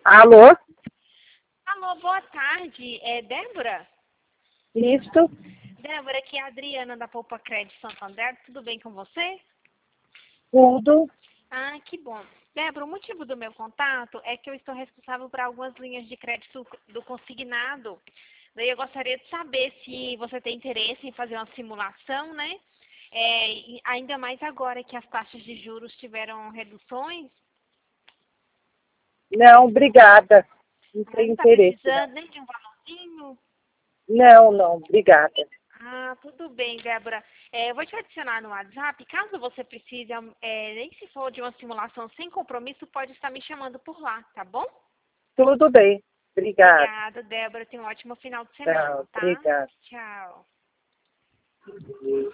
Alô? Alô, boa tarde. É Débora? Isto? Débora, aqui é a Adriana da Poupa Crédito Santander. Tudo bem com você? Tudo? Ah, que bom. Débora, o motivo do meu contato é que eu estou responsável por algumas linhas de crédito do consignado. Daí eu gostaria de saber se você tem interesse em fazer uma simulação, né? E ainda mais agora que as taxas de juros tiveram reduções. Não, obrigada. Não Ah, não tenho está interesse, não. precisando nem de um valorzinho? Não, não, obrigada. Ah, tudo bem, Débora. Eu vou te adicionar no WhatsApp. Caso você precise, nem se for de uma simulação sem compromisso, pode estar me chamando por lá, tá bom? Tudo bem. Obrigada. Obrigada, Débora. Tenha um ótimo final de semana, Não, tá? obrigada. Tchau.